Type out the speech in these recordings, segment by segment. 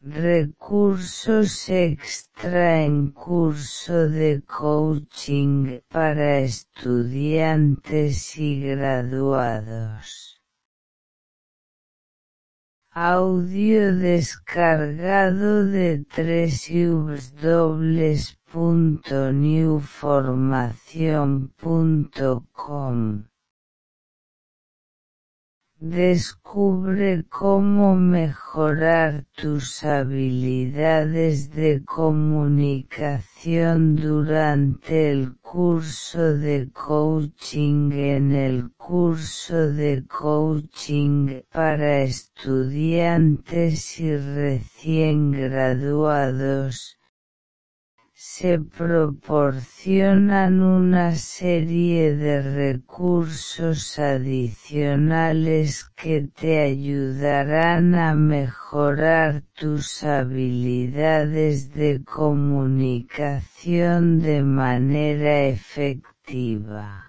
Recursos extra en curso de coaching para estudiantes y graduados. Audio descargado de www.newformacion.com. Descubre cómo mejorar tus habilidades de comunicación durante el curso de coaching en el curso de coaching para estudiantes y recién graduados. Se proporcionan una serie de recursos adicionales que te ayudarán a mejorar tus habilidades de comunicación de manera efectiva.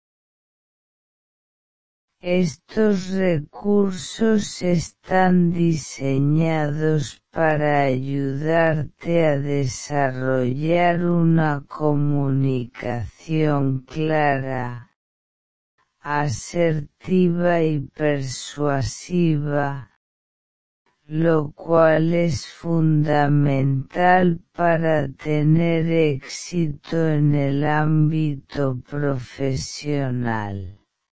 Estos recursos están diseñados para ayudarte a desarrollar una comunicación clara, asertiva y persuasiva, lo cual es fundamental para tener éxito en el ámbito profesional.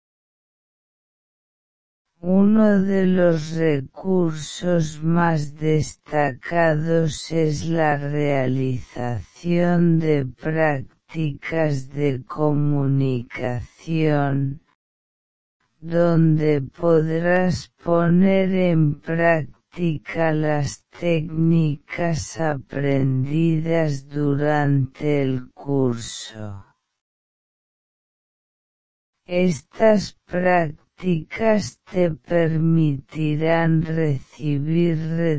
Uno de los recursos más destacados es la realización de prácticas de comunicación, donde podrás poner en práctica las técnicas aprendidas durante el curso. Estas prácticas te permitirán recibir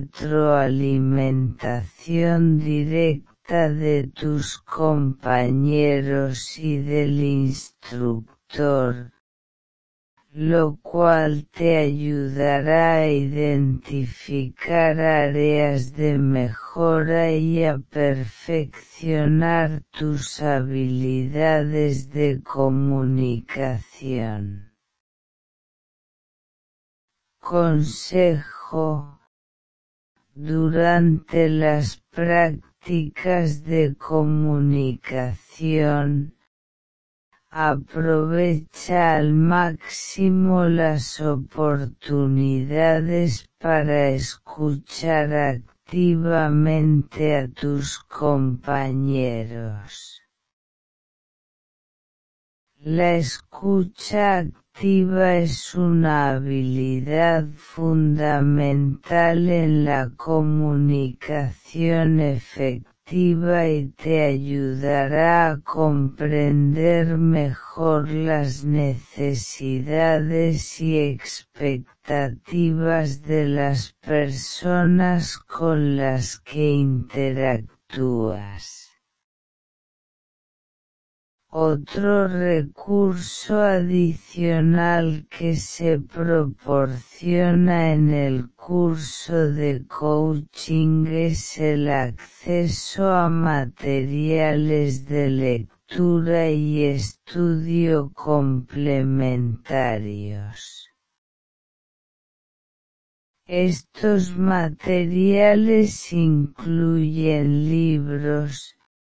retroalimentación directa de tus compañeros y del instructor, lo cual te ayudará a identificar áreas de mejora y a perfeccionar tus habilidades de comunicación. Consejo: durante las prácticas de comunicación, aprovecha al máximo las oportunidades para escuchar activamente a tus compañeros. La escucha activa es una habilidad fundamental en la comunicación efectiva y te ayudará a comprender mejor las necesidades y expectativas de las personas con las que interactúas. Otro recurso adicional que se proporciona en el curso de coaching es el acceso a materiales de lectura y estudio complementarios. Estos materiales incluyen libros,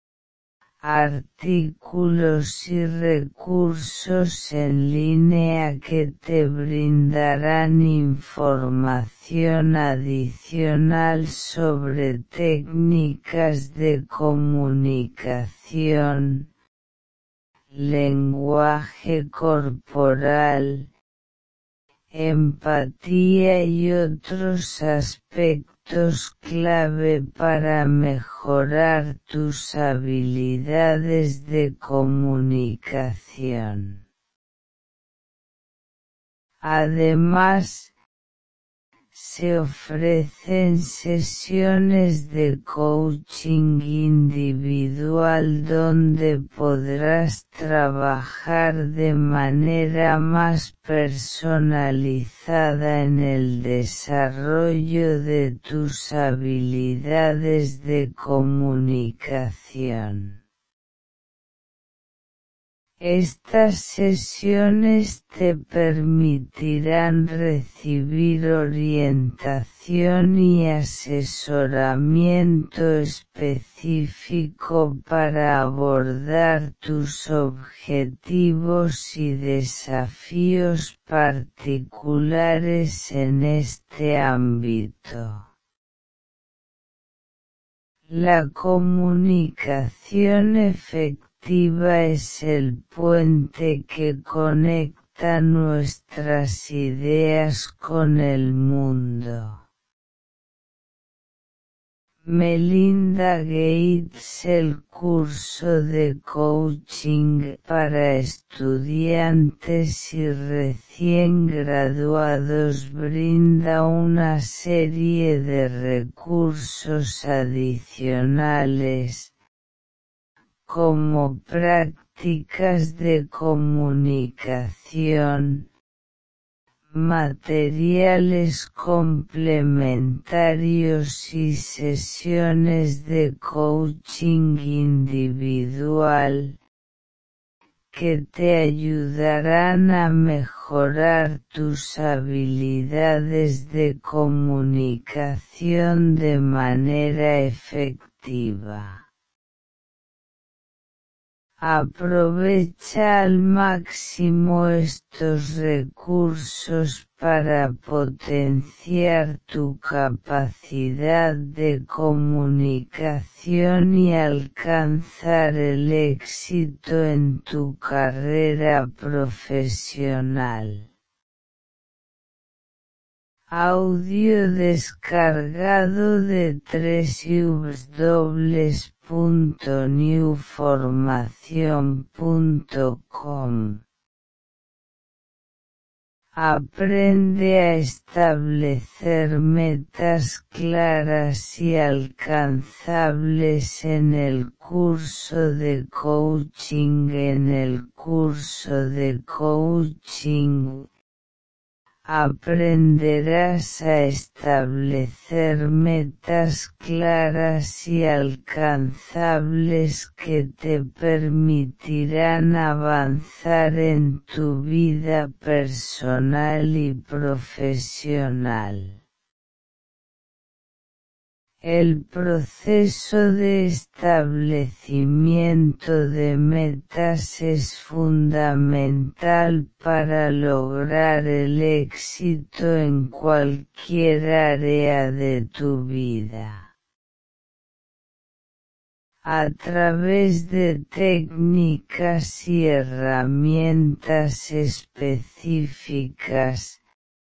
artículos y recursos en línea que te brindarán información adicional sobre técnicas de comunicación, lenguaje corporal, empatía y otros aspectos clave para mejorar tus habilidades de comunicación. Además, Se ofrecen sesiones de coaching individual donde podrás trabajar de manera más personalizada en el desarrollo de tus habilidades de comunicación. Estas sesiones te permitirán recibir orientación y asesoramiento específico para abordar tus objetivos y desafíos particulares en este ámbito. La comunicación efectiva es el puente que conecta nuestras ideas con el mundo. Melinda Gates. El curso de coaching para estudiantes y recién graduados brinda una serie de recursos adicionales, como prácticas de comunicación, materiales complementarios y sesiones de coaching individual, que te ayudarán a mejorar tus habilidades de comunicación de manera efectiva. Aprovecha al máximo estos recursos para potenciar tu capacidad de comunicación y alcanzar el éxito en tu carrera profesional. Audio descargado de www.newformacion.com. Aprende a establecer metas claras y alcanzables en el curso de coaching. En el curso de coaching aprenderás a establecer metas claras y alcanzables que te permitirán avanzar en tu vida personal y profesional. El proceso de establecimiento de metas es fundamental para lograr el éxito en cualquier área de tu vida. A través de técnicas y herramientas específicas,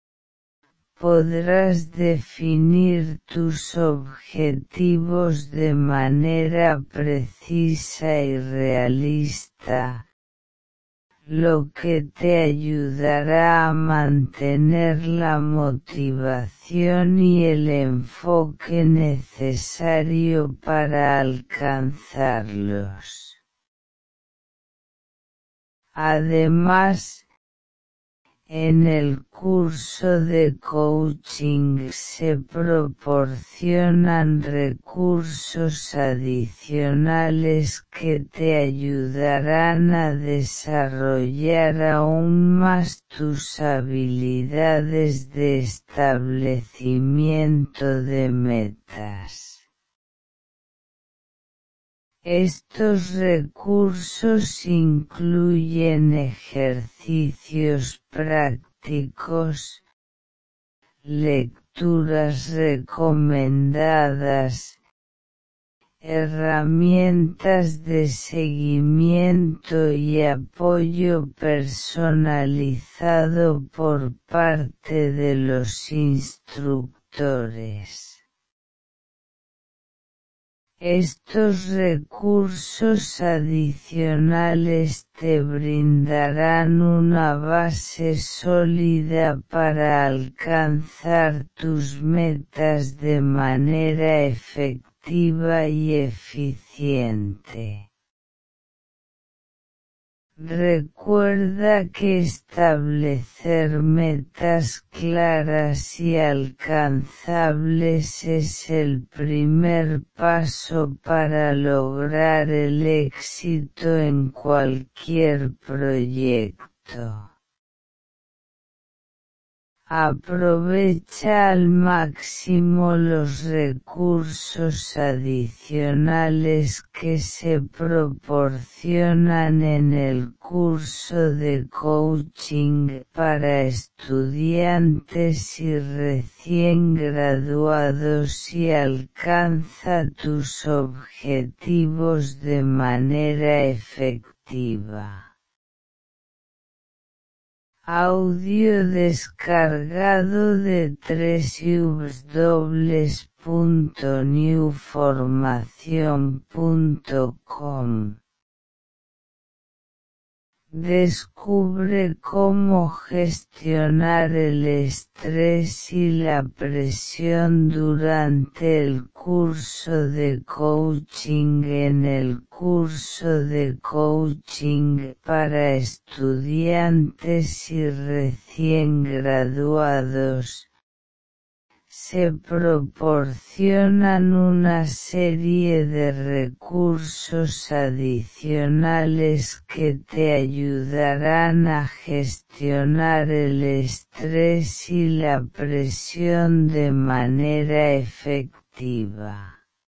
podrás definir tus objetivos de manera precisa y realista, lo que te ayudará a mantener la motivación y el enfoque necesario para alcanzarlos. Además, en el curso de coaching se proporcionan recursos adicionales que te ayudarán a desarrollar aún más tus habilidades de establecimiento de metas. Estos recursos incluyen ejercicios prácticos, lecturas recomendadas, herramientas de seguimiento y apoyo personalizado por parte de los instructores. Estos recursos adicionales te brindarán una base sólida para alcanzar tus metas de manera efectiva y eficiente. Recuerda que establecer metas claras y alcanzables es el primer paso para lograr el éxito en cualquier proyecto. Aprovecha al máximo los recursos adicionales que se proporcionan en el curso de coaching para estudiantes y recién graduados y alcanza tus objetivos de manera efectiva. Audio descargado de www.newformacion.com. Descubre cómo gestionar el estrés y la presión durante el curso de coaching en el curso de coaching para estudiantes y recién graduados. Se proporcionan una serie de recursos adicionales que te ayudarán a gestionar el estrés y la presión de manera efectiva.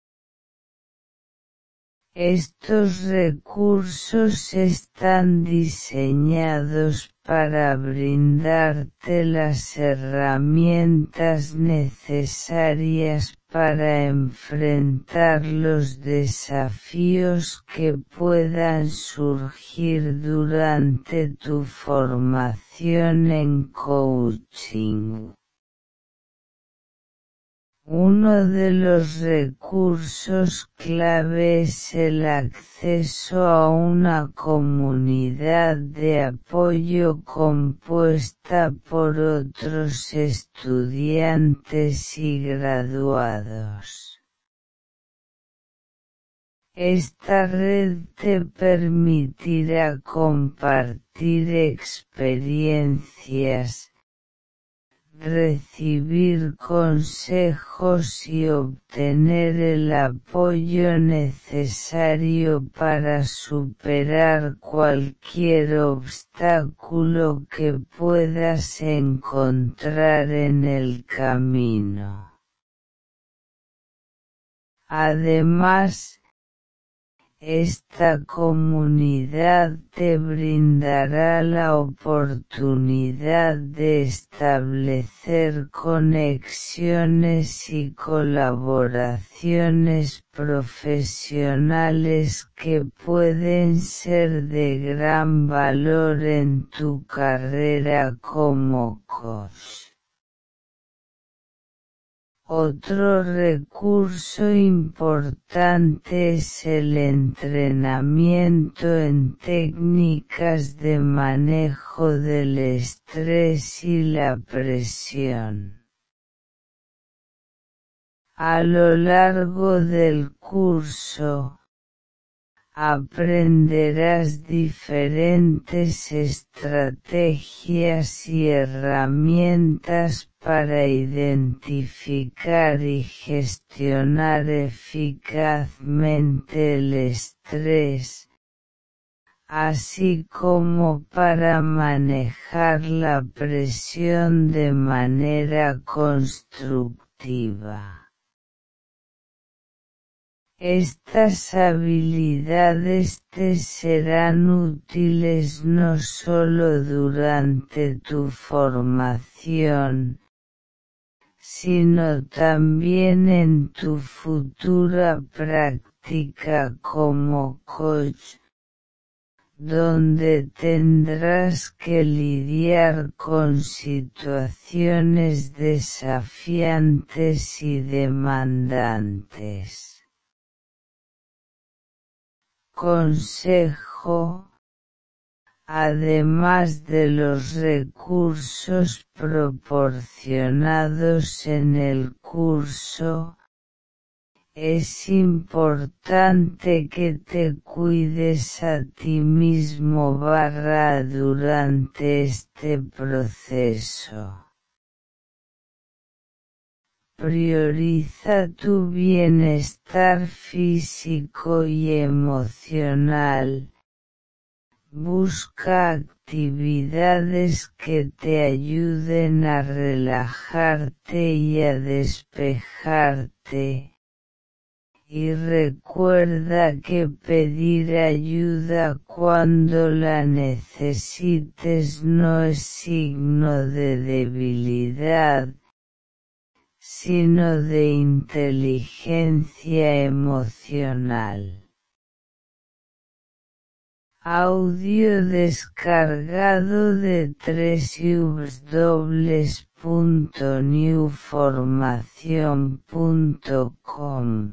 Estos recursos están diseñados para brindarte las herramientas necesarias para enfrentar los desafíos que puedan surgir durante tu formación en coaching. Uno de los recursos clave es el acceso a una comunidad de apoyo compuesta por otros estudiantes y graduados. Esta red te permitirá compartir experiencias, recibir consejos y obtener el apoyo necesario para superar cualquier obstáculo que puedas encontrar en el camino. Además, esta comunidad te brindará la oportunidad de establecer conexiones y colaboraciones profesionales que pueden ser de gran valor en tu carrera como coach. Otro recurso importante es el entrenamiento en técnicas de manejo del estrés y la presión. A lo largo del curso, aprenderás diferentes estrategias y herramientas para identificar y gestionar eficazmente el estrés, así como para manejar la presión de manera constructiva. Estas habilidades te serán útiles no solo durante tu formación, sino también en tu futura práctica como coach, donde tendrás que lidiar con situaciones desafiantes y demandantes. Consejo, además de los recursos proporcionados en el curso, es importante que te cuides a ti mismo durante este proceso. Prioriza tu bienestar físico y emocional. Busca actividades que te ayuden a relajarte y a despejarte. Y recuerda que pedir ayuda cuando la necesites no es signo de debilidad, sino de inteligencia emocional. Audio descargado de www.newformacion.com.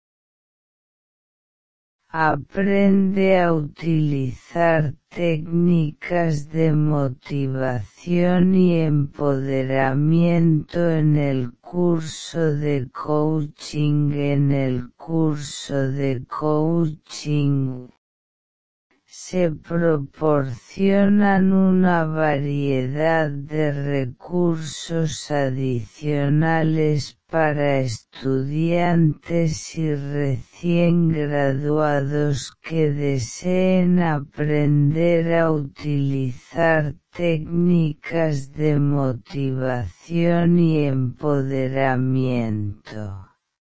Aprende a utilizar técnicas de motivación y empoderamiento en el curso de coaching. En el curso de coaching se proporcionan una variedad de recursos adicionales para estudiantes y recién graduados que deseen aprender a utilizar técnicas de motivación y empoderamiento.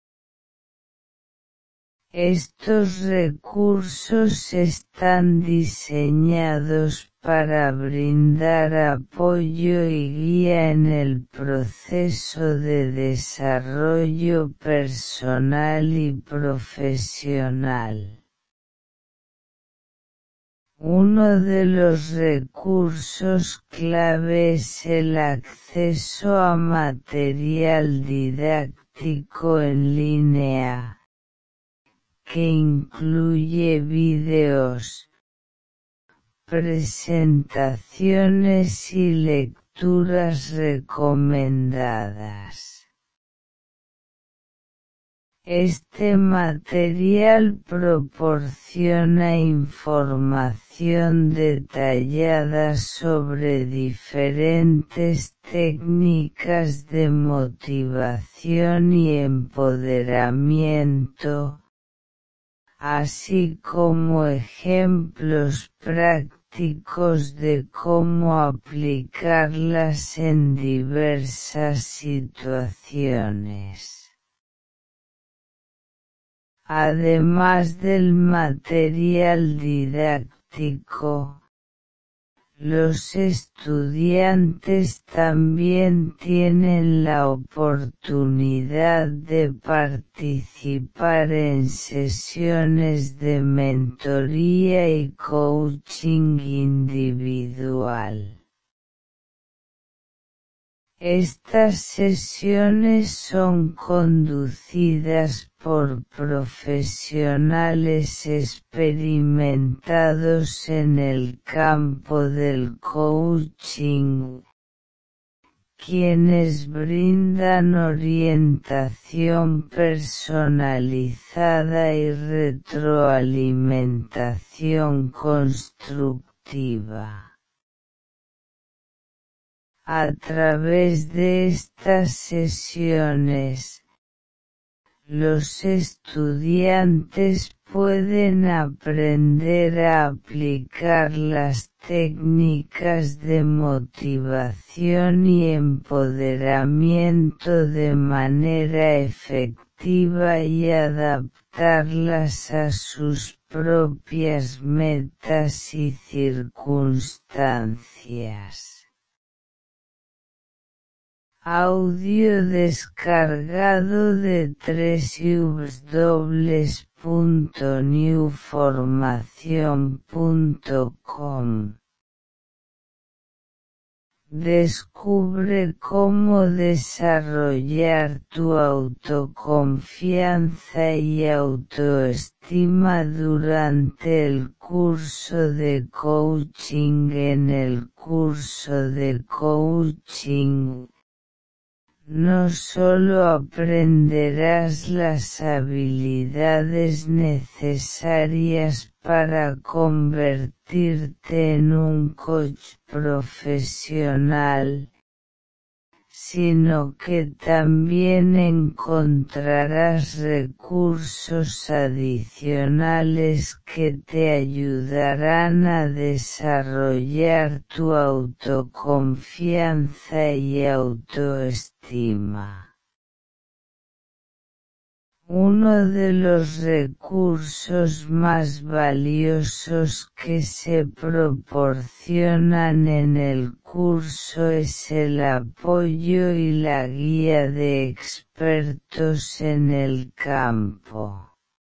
Estos recursos están diseñados para brindar apoyo y guía en el proceso de desarrollo personal y profesional. Uno de los recursos clave es el acceso a material didáctico en línea, que incluye vídeos, presentaciones y lecturas recomendadas. Este material proporciona información detallada sobre diferentes técnicas de motivación y empoderamiento, así como ejemplos prácticos de cómo aplicarlas en diversas situaciones. Además del material didáctico, los estudiantes también tienen la oportunidad de participar en sesiones de mentoría y coaching individual. Estas sesiones son conducidas por profesionales experimentados en el campo del coaching, quienes brindan orientación personalizada y retroalimentación constructiva. A través de estas sesiones, los estudiantes pueden aprender a aplicar las técnicas de motivación y empoderamiento de manera efectiva y adaptarlas a sus propias metas y circunstancias. Audio descargado de www.newformacion.com. Descubre cómo desarrollar tu autoconfianza y autoestima durante el curso de coaching. En el curso de coaching, no solo aprenderás las habilidades necesarias para convertirte en un coach profesional, sino que también encontrarás recursos adicionales que te ayudarán a desarrollar tu autoconfianza y autoestima. Uno de los recursos más valiosos que se proporcionan en el curso es el apoyo y la guía de expertos en el campo.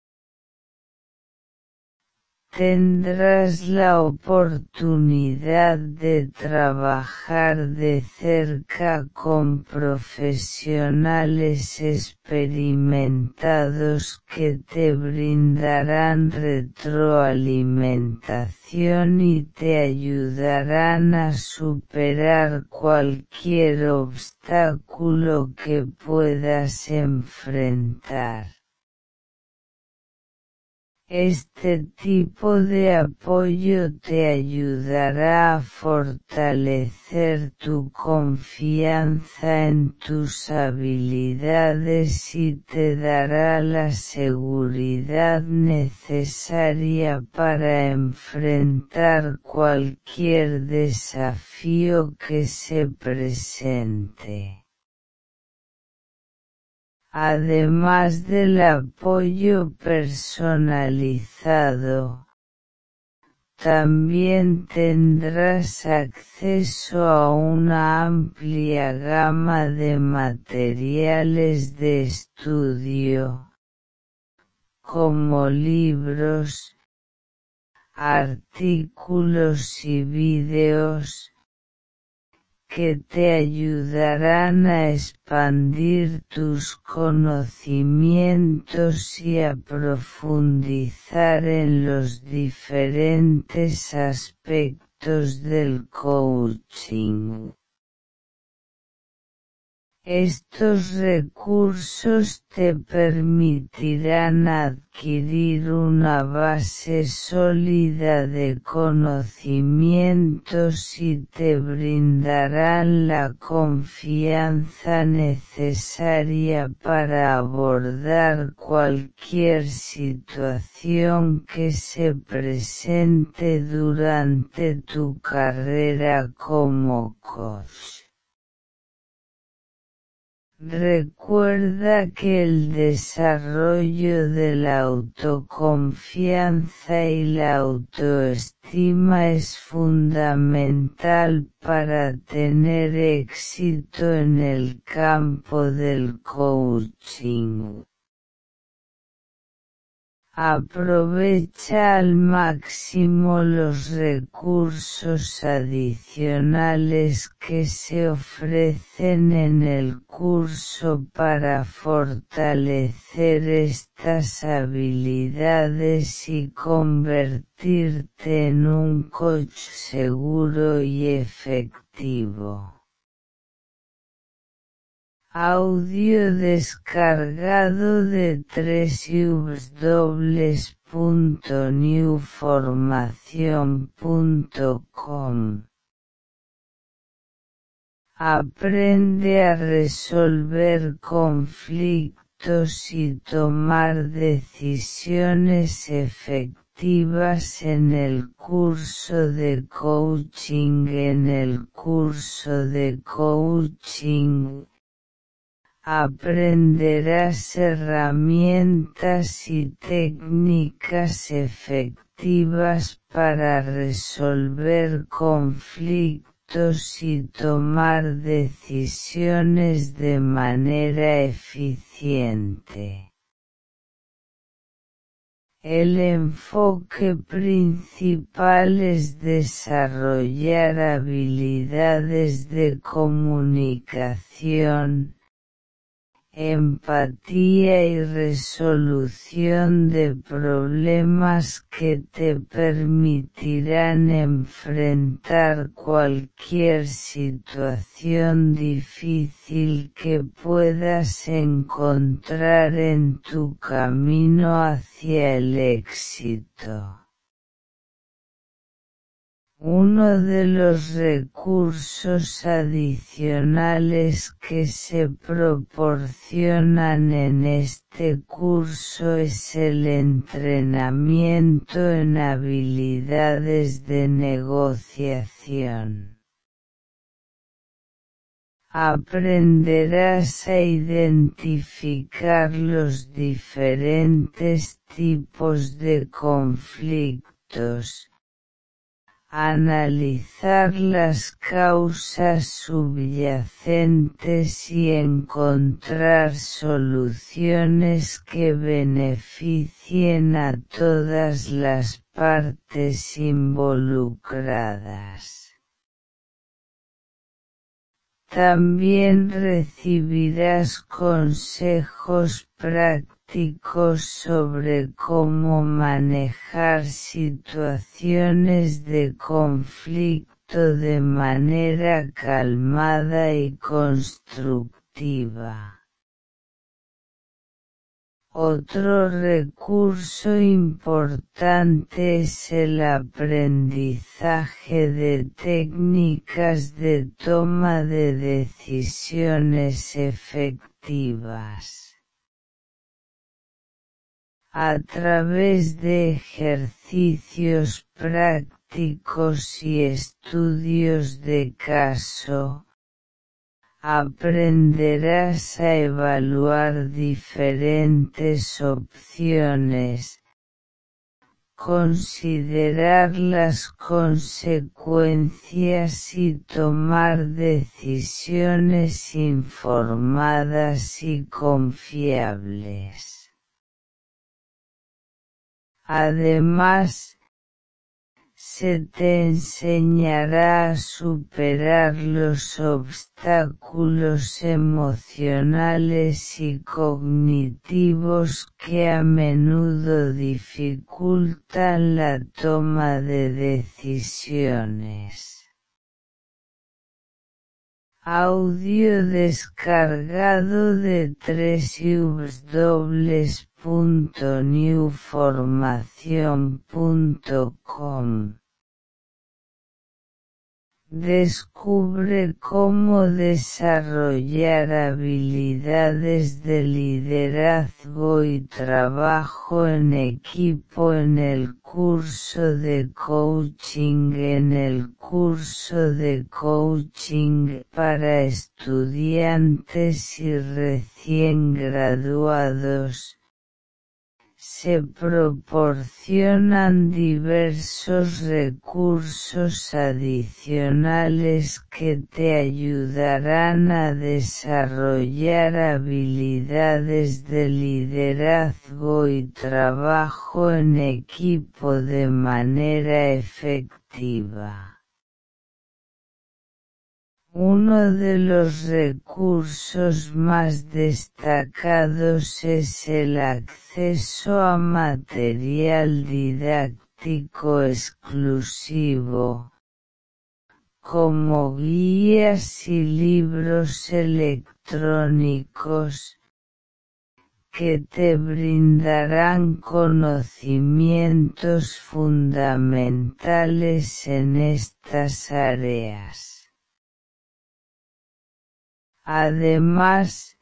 Tendrás la oportunidad de trabajar de cerca con profesionales experimentados que te brindarán retroalimentación y te ayudarán a superar cualquier obstáculo que puedas enfrentar. Este tipo de apoyo te ayudará a fortalecer tu confianza en tus habilidades y te dará la seguridad necesaria para enfrentar cualquier desafío que se presente. Además del apoyo personalizado, también tendrás acceso a una amplia gama de materiales de estudio, como libros, artículos y vídeos, que te ayudarán a expandir tus conocimientos y a profundizar en los diferentes aspectos del coaching. Estos recursos te permitirán adquirir una base sólida de conocimientos y te brindarán la confianza necesaria para abordar cualquier situación que se presente durante tu carrera como coach. Recuerda que el desarrollo de la autoconfianza y la autoestima es fundamental para tener éxito en el campo del coaching. Aprovecha al máximo los recursos adicionales que se ofrecen en el curso para fortalecer estas habilidades y convertirte en un coach seguro y efectivo. Audio descargado de www.newformacion.com. Aprende a resolver conflictos y tomar decisiones efectivas en el curso de coaching. En el curso de coaching, aprenderás herramientas y técnicas efectivas para resolver conflictos y tomar decisiones de manera eficiente. El enfoque principal es desarrollar habilidades de comunicación, empatía y resolución de problemas que te permitirán enfrentar cualquier situación difícil que puedas encontrar en tu camino hacia el éxito. Uno de los recursos adicionales que se proporcionan en este curso es el entrenamiento en habilidades de negociación. Aprenderás a identificar los diferentes tipos de conflictos, analizar las causas subyacentes y encontrar soluciones que beneficien a todas las partes involucradas. También recibirás consejos prácticos sobre cómo manejar situaciones de conflicto de manera calmada y constructiva. Otro recurso importante es el aprendizaje de técnicas de toma de decisiones efectivas. A través de ejercicios prácticos y estudios de caso, aprenderás a evaluar diferentes opciones, considerar las consecuencias y tomar decisiones informadas y confiables. Además, se te enseñará a superar los obstáculos emocionales y cognitivos que a menudo dificultan la toma de decisiones. Audio descargado de www.newformacion.com. Descubre cómo desarrollar habilidades de liderazgo y trabajo en equipo en el curso de coaching para estudiantes y recién graduados. Se proporcionan diversos recursos adicionales que te ayudarán a desarrollar habilidades de liderazgo y trabajo en equipo de manera efectiva. Uno de los recursos más destacados es el acceso a material didáctico exclusivo, como guías y libros electrónicos, que te brindarán conocimientos fundamentales en estas áreas. Además,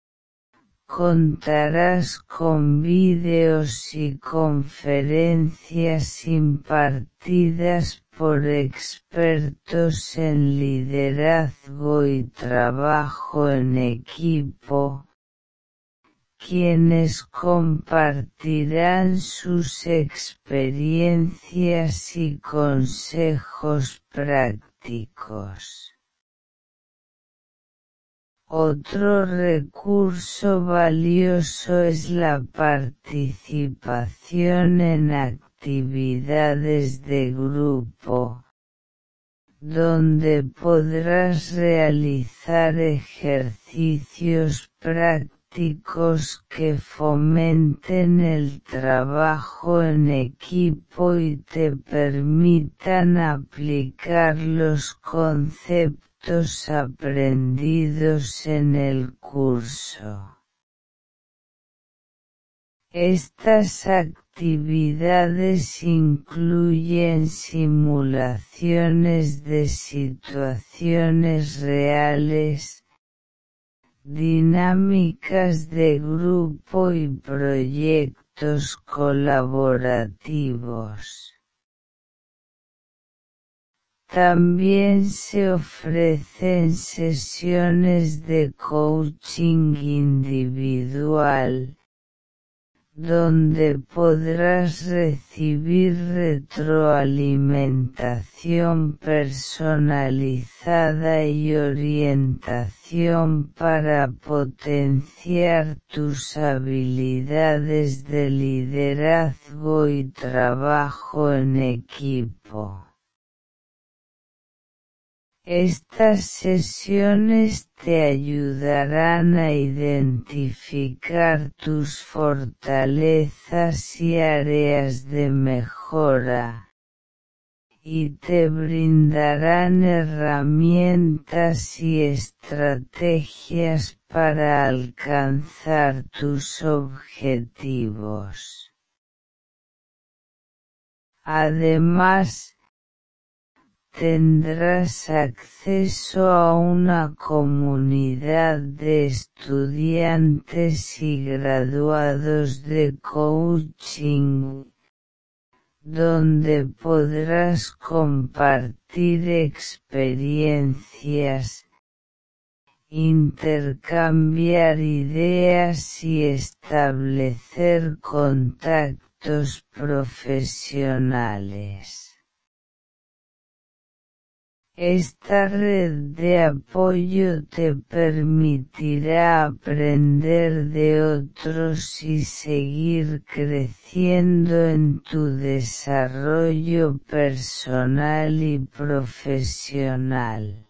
contarás con vídeos y conferencias impartidas por expertos en liderazgo y trabajo en equipo, quienes compartirán sus experiencias y consejos prácticos. Otro recurso valioso es la participación en actividades de grupo, donde podrás realizar ejercicios prácticos que fomenten el trabajo en equipo y te permitan aplicar los conceptos aprendidos en el curso. Estas actividades incluyen simulaciones de situaciones reales, dinámicas de grupo y proyectos colaborativos. También se ofrecen sesiones de coaching individual, donde podrás recibir retroalimentación personalizada y orientación para potenciar tus habilidades de liderazgo y trabajo en equipo. Estas sesiones te ayudarán a identificar tus fortalezas y áreas de mejora, y te brindarán herramientas y estrategias para alcanzar tus objetivos. Además, tendrás acceso a una comunidad de estudiantes y graduados de coaching, donde podrás compartir experiencias, intercambiar ideas y establecer contactos profesionales. Esta red de apoyo te permitirá aprender de otros y seguir creciendo en tu desarrollo personal y profesional.